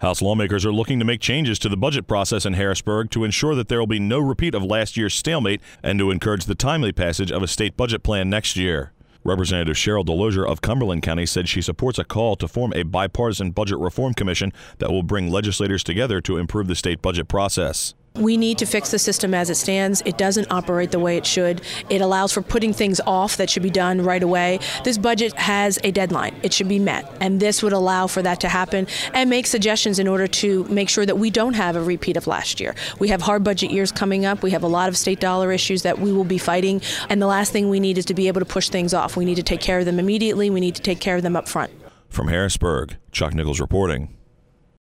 House lawmakers are looking to make changes to the budget process in Harrisburg to ensure that there will be no repeat of last year's stalemate and to encourage the timely passage of a state budget plan next year. Representative Cheryl Delosier of Cumberland County said she supports a call to form a bipartisan budget reform commission that will bring legislators together to improve the state budget process. We need to fix the system as it stands. It doesn't operate the way it should. It allows for putting things off that should be done right away. This budget has a deadline. It should be met. And this would allow for that to happen and make suggestions in order to make sure that we don't have a repeat of last year. We have hard budget years coming up. We have a lot of state dollar issues that we will be fighting. And the last thing we need is to be able to push things off. We need to take care of them immediately. We need to take care of them up front. From Harrisburg, Chuck Nichols reporting.